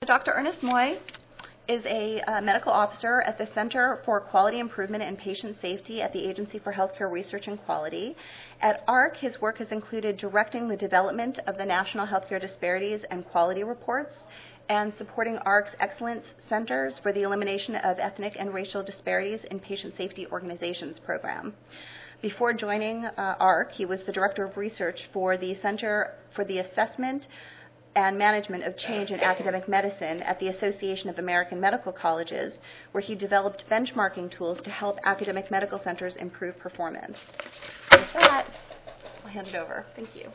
Dr. Ernest Moy is a medical officer at the Center for Quality Improvement and Patient Safety at the Agency for Healthcare Research and Quality. At AHRQ, his work has included directing the development of the National Healthcare Disparities and Quality Reports and supporting AHRQ's Excellence Centers for the Elimination of Ethnic and Racial Disparities in Patient Safety Organizations program. Before joining AHRQ, he was the Director of Research for the Center for the Assessment and Management of Change in Academic Medicine at the Association of American Medical Colleges, where he developed benchmarking tools to help academic medical centers improve performance. With that, I'll hand it over. Thank you.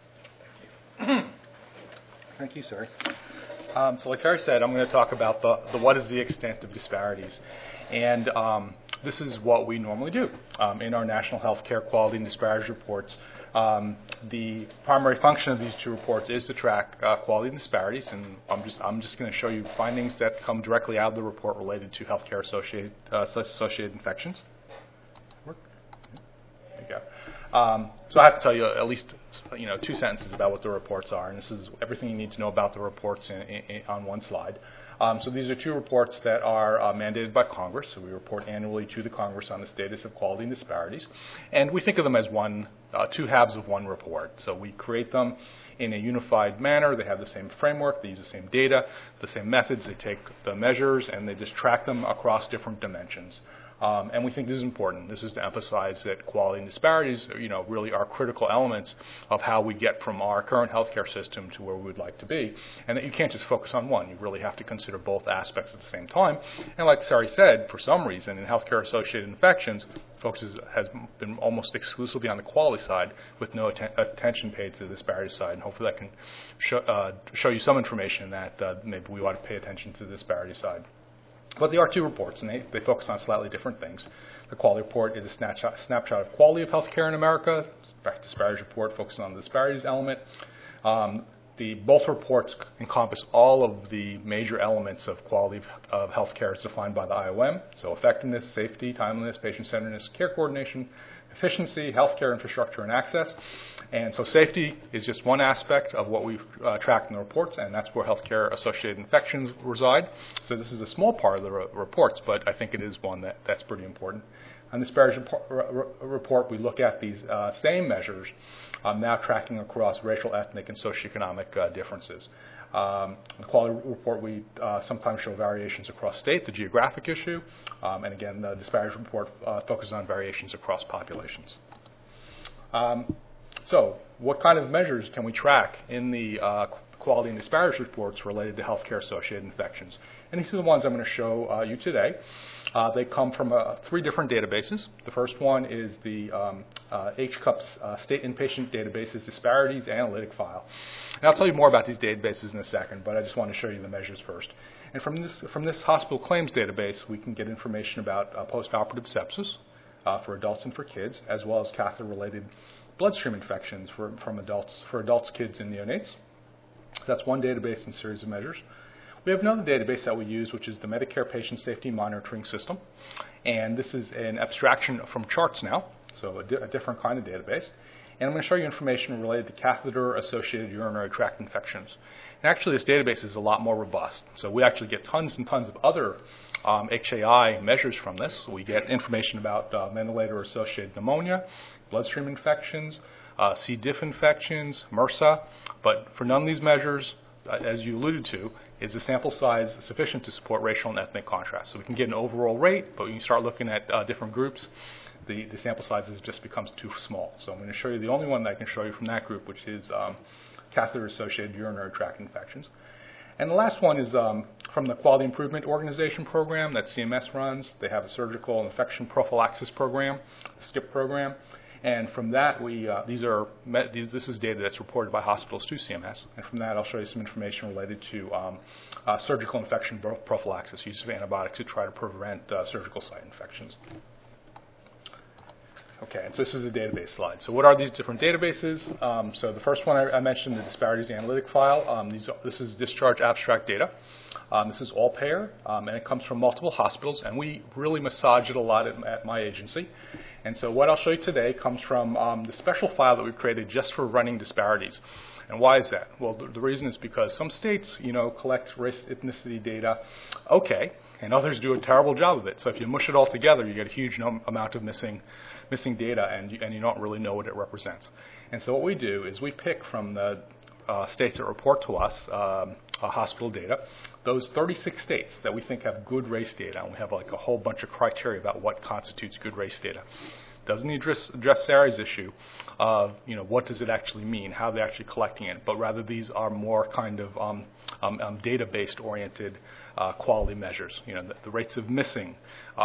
Thank you, Sari. So like Sari said, I'm going to talk about the what is the extent of disparities. And this is what we normally do in our National Healthcare Quality and Disparities Reports. The primary function of these two reports is to track quality and disparities, and I'm just going to show you findings that come directly out of the report related to healthcare associated infections. There you go. So I have to tell you at least 2 sentences about what the reports are, and this is everything you need to know about the reports on one slide. So these are two reports that are mandated by Congress. So we report annually to the Congress on the status of quality and disparities. And we think of them as two halves of one report. So we create them in a unified manner. They have the same framework. They use the same data, the same methods. They take the measures, and they just track them across different dimensions. And we think this is important. This is to emphasize that quality and disparities, really are critical elements of how we get from our current healthcare system to where we would like to be, and that you can't just focus on one. You really have to consider both aspects at the same time. And like Sari said, for some reason, in healthcare-associated infections, focus has been almost exclusively on the quality side with no attention paid to the disparity side. And hopefully that can show you some information that maybe we ought to pay attention to the disparity side. But there are two reports, and they focus on slightly different things. The quality report is a snapshot of quality of healthcare in America. The disparities report focuses on the disparities element. Both reports encompass all of the major elements of quality of healthcare as defined by the IOM. So effectiveness, safety, timeliness, patient-centeredness, care coordination, efficiency, healthcare infrastructure, and access. And so safety is just one aspect of what we've tracked in the reports, and that's where healthcare-associated infections reside. So this is a small part of the reports, but I think it is one that's pretty important. On the disparities report, we look at these same measures, now tracking across racial, ethnic, and socioeconomic differences. In the quality report, we sometimes show variations across state, the geographic issue, and again, the disparities report focuses on variations across populations. So what kind of measures can we track in the quality and disparities reports related to healthcare-associated infections? And these are the ones I'm going to show you today. They come from 3 different databases. The first one is the HCUP's State Inpatient Databases Disparities Analytic File. And I'll tell you more about these databases in a second, but I just want to show you the measures first. And from this hospital claims database, we can get information about postoperative sepsis for adults and for kids, as well as catheter-related bloodstream infections for adults, kids, and neonates. That's one database and series of measures. We have another database that we use, which is the Medicare Patient Safety Monitoring System. And this is an abstraction from charts now, so a different kind of database. And I'm going to show you information related to catheter-associated urinary tract infections. And actually, this database is a lot more robust. So we actually get tons and tons of other HAI measures from this. We get information about ventilator-associated pneumonia, bloodstream infections, C. diff infections, MRSA. But for none of these measures, as you alluded to, is the sample size sufficient to support racial and ethnic contrast. So we can get an overall rate, but when you start looking at different groups, the sample sizes just becomes too small. So I'm going to show you the only one that I can show you from that group, which is catheter-associated urinary tract infections. And the last one is from the Quality Improvement Organization program that CMS runs. They have a surgical infection prophylaxis program, the SCIP program. And from that, this is data that's reported by hospitals to CMS. And from that, I'll show you some information related to surgical infection prophylaxis, use of antibiotics to try to prevent surgical site infections. Okay, and so this is a database slide. So what are these different databases? So the first one I mentioned, the Disparities Analytic File. This is discharge abstract data. This is all payer, and it comes from multiple hospitals, and we really massage it a lot at my agency. And so what I'll show you today comes from the special file that we created just for running disparities. And why is that? Well, the reason is because some states, collect race ethnicity data okay, and others do a terrible job of it. So if you mush it all together, you get a huge amount of missing data, and you don't really know what it represents. And so what we do is we pick from the states that report to us hospital data, those 36 states that we think have good race data, and we have like a whole bunch of criteria about what constitutes good race data. Doesn't address Sarah's issue of what does it actually mean, how they're actually collecting it, but rather these are more kind of data-based oriented quality measures. The rates of missing.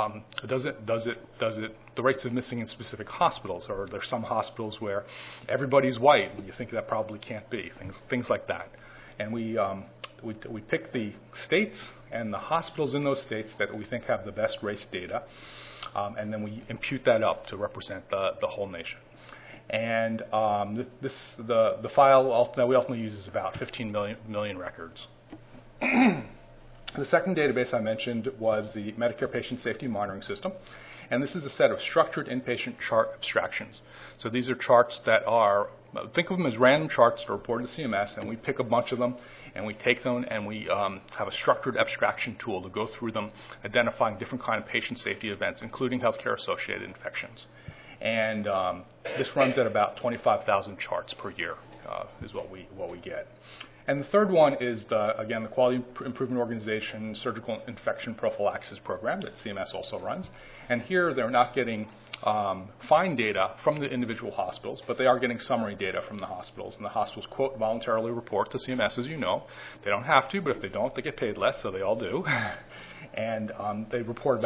The rates of missing in specific hospitals, or there's some hospitals where everybody's white and you think that probably can't be. Things like that. And we pick the states and the hospitals in those states that we think have the best race data. And then we impute that up to represent the whole nation. And the file that we ultimately use is about 15 million records. The second database I mentioned was the Medicare Patient Safety Monitoring System. And this is a set of structured inpatient chart abstractions. So these are charts that are, think of them as random charts that are reported to CMS, and we pick a bunch of them, and we take them and we have a structured abstraction tool to go through them, identifying different kind of patient safety events, including healthcare-associated infections. And this runs at about 25,000 charts per year is what we get. And the third one is, the Quality Improvement Organization Surgical Infection Prophylaxis Program that CMS also runs. And here they're not getting fine data from the individual hospitals, but they are getting summary data from the hospitals. And the hospitals, quote, voluntarily report to CMS, as you know. They don't have to, but if they don't, they get paid less, so they all do. And they report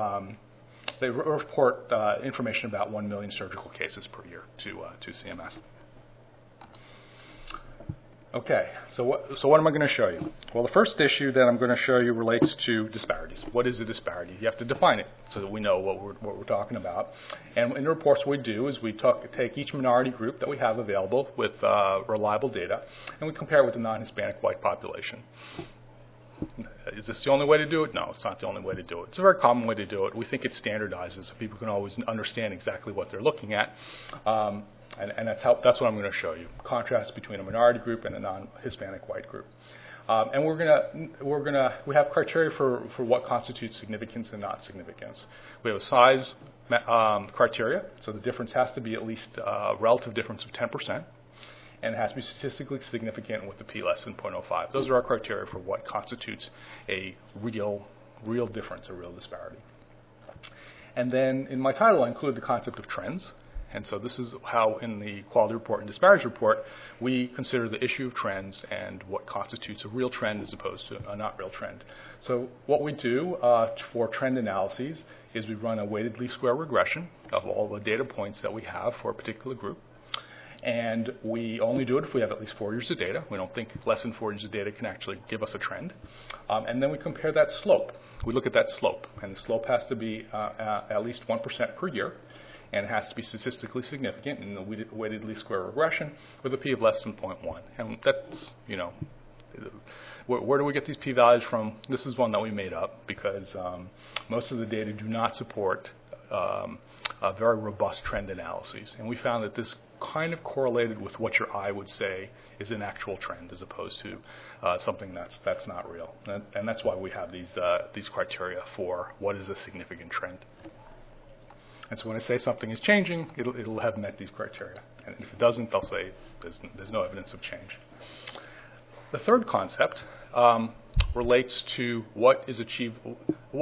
information about 1 million surgical cases per year to CMS. Okay, so what am I going to show you? Well, the first issue that I'm going to show you relates to disparities. What is a disparity? You have to define it so that we know what we're talking about. And in the reports, what we do is we take each minority group that we have available with reliable data, and we compare it with the non-Hispanic white population. Is this the only way to do it? No, it's not the only way to do it. It's a very common way to do it. We think it standardizes so people can always understand exactly what they're looking at. And that's what I'm going to show you. Contrast between a minority group and a non-Hispanic white group. And we have criteria for what constitutes significance and not significance. We have a size criteria, so the difference has to be at least a relative difference of 10%, and it has to be statistically significant with the p less than 0.05. Those are our criteria for what constitutes a real difference, a real disparity. And then in my title, I include the concept of trends. And so this is how, in the quality report and disparities report, we consider the issue of trends and what constitutes a real trend as opposed to a not real trend. So what we do for trend analyses is we run a weighted least square regression of all the data points that we have for a particular group. And we only do it if we have at least 4 years of data. We don't think less than 4 years of data can actually give us a trend. And then we compare that slope. We look at that slope, and the slope has to be at least 1% per year. And it has to be statistically significant in the weighted least square regression with a p of less than 0.1. And that's, where do we get these p-values from? This is one that we made up because most of the data do not support very robust trend analyses. And we found that this kind of correlated with what your eye would say is an actual trend as opposed to something that's not real. And that's why we have these criteria for what is a significant trend. And so when I say something is changing, it'll have met these criteria. And if it doesn't, they'll say there's no evidence of change. The third concept relates to what is achievable,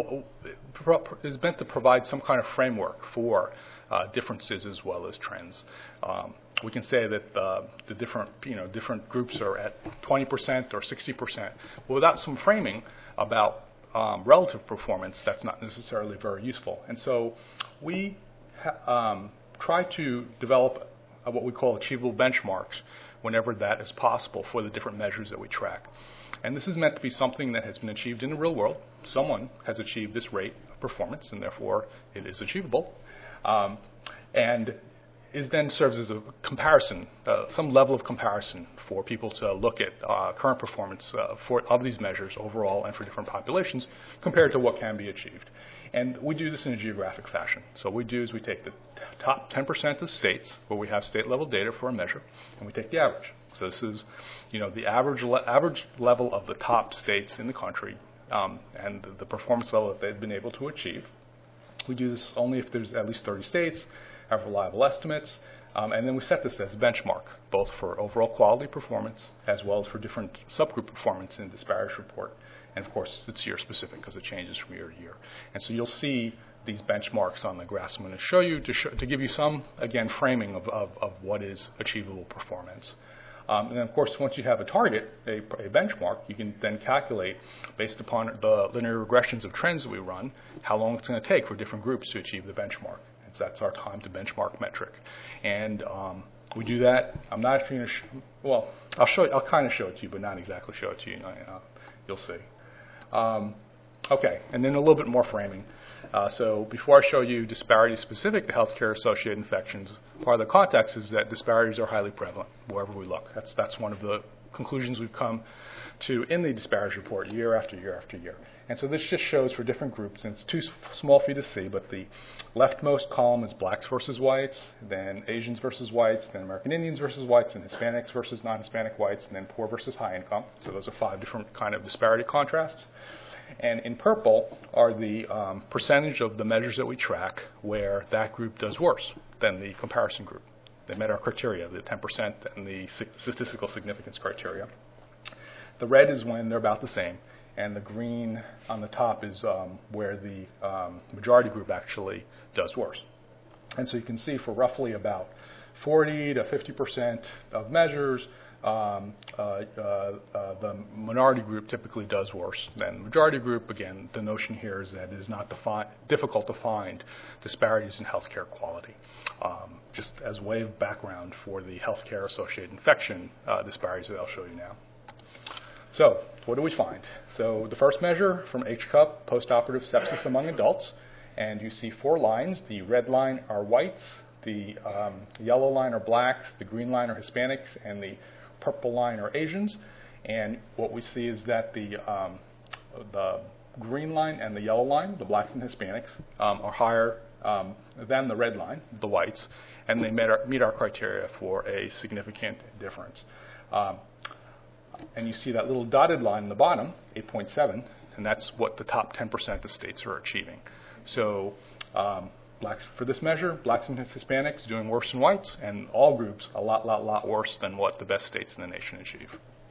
is meant to provide some kind of framework for differences as well as trends. We can say that the different groups are at 20% or 60%. But without some framing about relative performance, that's not necessarily very useful. And so we try to develop what we call achievable benchmarks whenever that is possible for the different measures that we track. And this is meant to be something that has been achieved in the real world. Someone has achieved this rate of performance, and therefore it is achievable. And it then serves as a comparison, some level of comparison for people to look at current performance of these measures overall and for different populations compared to what can be achieved. And we do this in a geographic fashion. So what we do is we take the top 10% of states where we have state-level data for a measure, and we take the average. So this is, the average level of the top states in the country and the performance level that they've been able to achieve. We do this only if there's at least 30 states, have reliable estimates, and then we set this as a benchmark, both for overall quality performance as well as for different subgroup performance in the disparities report. And of course, it's year specific because it changes from year to year. And so you'll see these benchmarks on the graphs I'm going to show you to give you some, again, framing of what is achievable performance. And then, of course, once you have a target, a benchmark, you can then calculate, based upon the linear regressions of trends that we run, how long it's going to take for different groups to achieve the benchmark. And so that's our time to benchmark metric. And we do that. I'm not actually going to I'll kind of show it to you, but not exactly show it to you. You'll see. Okay, and then a little bit more framing. So before I show you disparities specific to healthcare-associated infections, part of the context is that disparities are highly prevalent wherever we look. That's one of the conclusions we've come to in the disparities report year after year after year. And so this just shows for different groups, and it's too small for you to see, but the leftmost column is blacks versus whites, then Asians versus whites, then American Indians versus whites, and Hispanics versus non-Hispanic whites, and then poor versus high income. So those are 5 different kind of disparity contrasts. And in purple are the percentage of the measures that we track where that group does worse than the comparison group. They met our criteria, the 10% and the statistical significance criteria. The red is when they're about the same, and the green on the top is where the majority group actually does worse. And so you can see for roughly about 40 to 50% of measures, the minority group typically does worse than the majority group. Again, the notion here is that it is not difficult to find disparities in healthcare quality. Just as a way of background for the healthcare-associated infection disparities that I'll show you now. So, what do we find? So, the first measure from HCUP, postoperative sepsis among adults, and you see 4 lines. The red line are whites, the yellow line are blacks, the green line are Hispanics, and the purple line are Asians. And what we see is that the green line and the yellow line, the blacks and Hispanics, are higher than the red line, the whites, and they meet our criteria for a significant difference. And you see that little dotted line in the bottom, 8.7, and that's what the top 10% of states are achieving. So blacks for this measure, blacks and Hispanics doing worse than whites, and all groups a lot worse than what the best states in the nation achieve.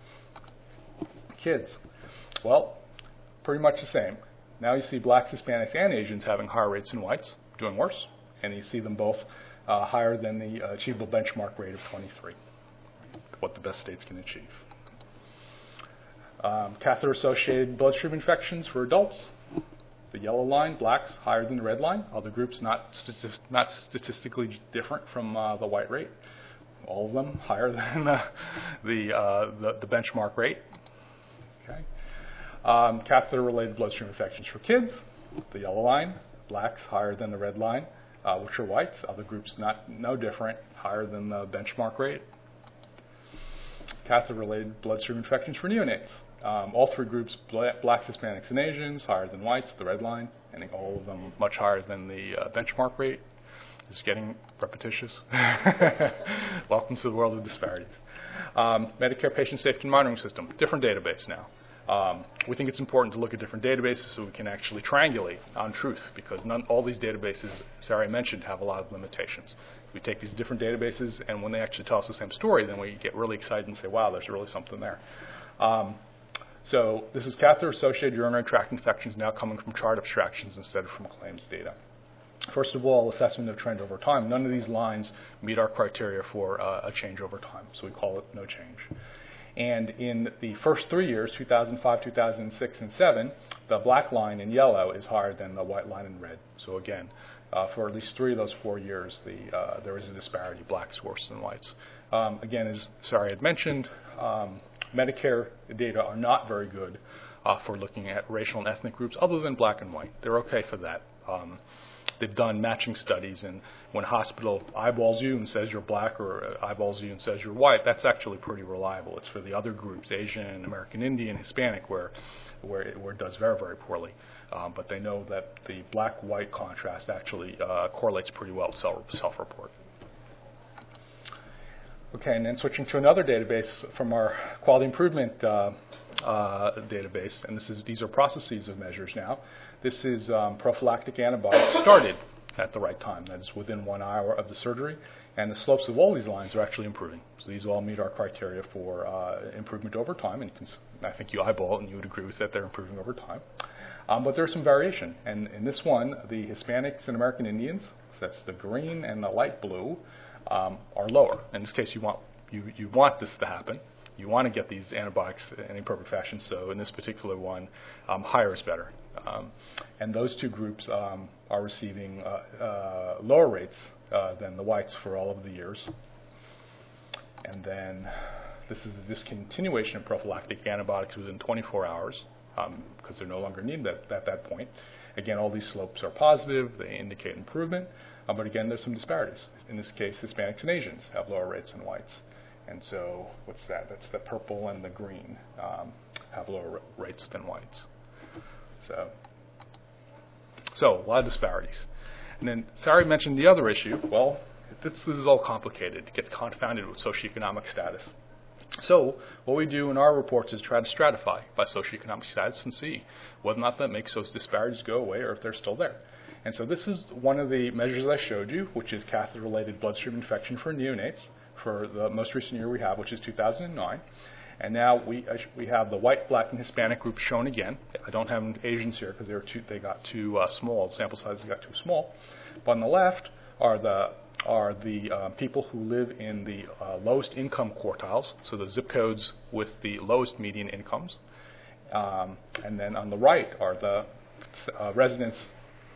Kids, well, pretty much the same. Now you see blacks, Hispanics, and Asians having higher rates than whites, doing worse, and you see them both higher than the achievable benchmark rate of 23, what the best states can achieve. Catheter-associated bloodstream infections for adults. The yellow line, blacks, higher than the red line. Other groups not statistically different from the white rate. All of them higher than the benchmark rate. Okay. Catheter-related bloodstream infections for kids. The yellow line, blacks, higher than the red line, which are whites. Other groups no different, higher than the benchmark rate. Catheter-related bloodstream infections for neonates. All 3 groups, blacks, Hispanics, and Asians, higher than whites, the red line, and all of them much higher than the benchmark rate. It's getting repetitious. Welcome to the world of disparities. Medicare Patient Safety Monitoring System, different database now. We think it's important to look at different databases so we can actually triangulate on truth, because all these databases, Sarah mentioned, have a lot of limitations. We take these different databases, and when they actually tell us the same story, then we get really excited and say, wow, there's really something there. So this is catheter-associated urinary tract infections now coming from chart abstractions instead of from claims data. First of all, assessment of trend over time. None of these lines meet our criteria for a change over time, so we call it no change. And in the first 3 years, 2005, 2006, and 2007, the black line in yellow is higher than the white line in red. So again, for at least 3 of those 4 years, there is a disparity, blacks worse than whites. Again, as Sarah had mentioned, Medicare data are not very good for looking at racial and ethnic groups other than black and white. They're okay for that. they've done matching studies, and when a hospital eyeballs you and says you're black or eyeballs you and says you're white, that's actually pretty reliable. It's for the other groups, Asian, American Indian, Hispanic, where it does very, very poorly. But they know that the black-white contrast actually correlates pretty well with self-report. Okay, and then switching to another database from our quality improvement database, and these are processes of measures now. This is prophylactic antibiotics started at the right time, that is within 1 hour of the surgery, and the slopes of all these lines are actually improving. So these all meet our criteria for improvement over time, and I think you eyeball it and you would agree with that they're improving over time. But there's some variation, and in this one, the Hispanics and American Indians, so that's the green and the light blue, are lower. In this case, you want this to happen. You want to get these antibiotics in appropriate fashion, so in this particular one, higher is better. And those two groups are receiving lower rates than the whites for all of the years. And then this is the discontinuation of prophylactic antibiotics within 24 hours because they're no longer needed at that point. Again, all these slopes are positive. They indicate improvement. But again, there's some disparities. In this case, Hispanics and Asians have lower rates than whites. And so what's that? That's the purple and the green have lower rates than whites. So a lot of disparities. And then Sari mentioned the other issue. Well, this is all complicated. It gets confounded with socioeconomic status. So what we do in our reports is try to stratify by socioeconomic status and see whether or not that makes those disparities go away or if they're still there. And so this is one of the measures I showed you, which is catheter-related bloodstream infection for neonates for the most recent year we have, which is 2009. And now we have the white, black, and Hispanic group shown again. I don't have Asians here because they got too small. The sample sizes got too small. But on the left are the people who live in the lowest income quartiles, so the zip codes with the lowest median incomes. And then on the right are the residents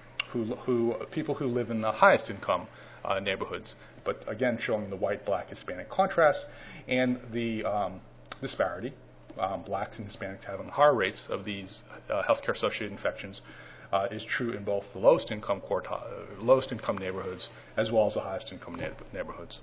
people who live in the highest income neighborhoooods, but again showing the white, black, Hispanic contrast and the disparity. Blacks and Hispanics having higher rates of these healthcare-associated infections is true in both the lowest income neighborhoods as well as the highest income neighborhoods.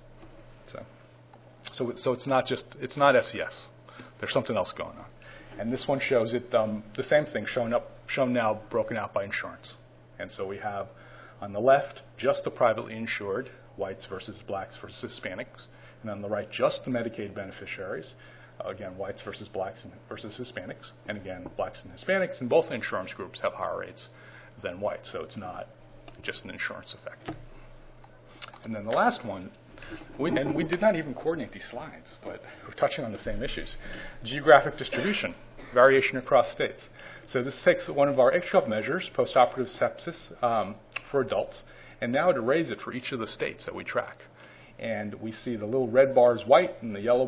So it's not SES. There's something else going on, and this one shows it the same thing shown now broken out by insurance. And so we have on the left just the privately insured, whites versus blacks versus Hispanics, and on the right just the Medicaid beneficiaries, again whites versus blacks versus Hispanics, and again blacks and Hispanics in both insurance groups have higher rates than whites, so it's not just an insurance effect. And then the last one, we did not even coordinate these slides, but we're touching on the same issues. Geographic distribution, variation across states. So this takes one of our HCOV measures, postoperative sepsis for adults, and now to raise it for each of the states that we track. And we see the little red bar is white, and the yellow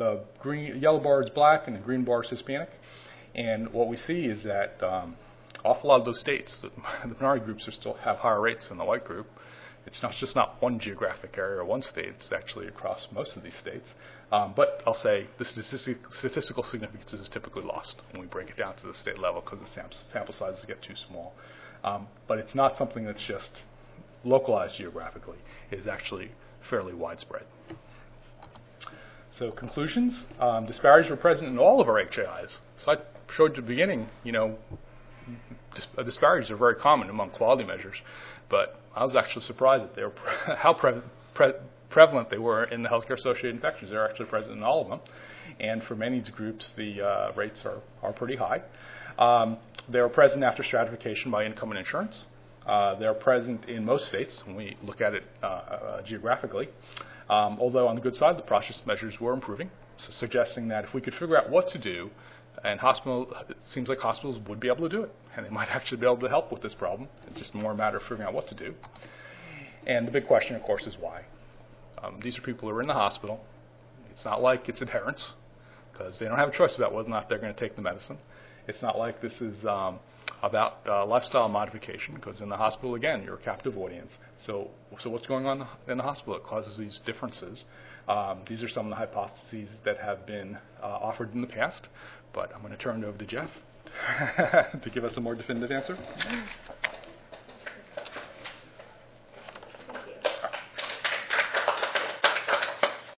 bar is black, and the green bar is Hispanic. And what we see is that awful lot of those states, the minority groups still have higher rates than the white group. It's just not one geographic area or one state. It's actually across most of these states. But I'll say the statistical significance is typically lost when we break it down to the state level because the sample sizes get too small. But it's not something that's just localized geographically. It is actually fairly widespread. So conclusions, disparities were present in all of our HAIs. So I showed at the beginning, disparities are very common among quality measures, but I was actually surprised that how prevalent they were in the healthcare-associated infections. They're actually present in all of them, and for many groups, the rates are pretty high. They are present after stratification by income and insurance. They're present in most states when we look at it geographically, although on the good side, the process measures were improving, so suggesting that if we could figure out what to do, and it seems like hospitals would be able to do it, and they might actually be able to help with this problem. It's just more a matter of figuring out what to do. And the big question, of course, is why. These are people who are in the hospital. It's not like it's adherence, because they don't have a choice about whether or not they're going to take the medicine. It's not like this is about lifestyle modification, because in the hospital, again, you're a captive audience. So what's going on in the hospital? It causes these differences. These are some of the hypotheses that have been offered in the past, but I'm going to turn it over to Jeff to give us a more definitive answer.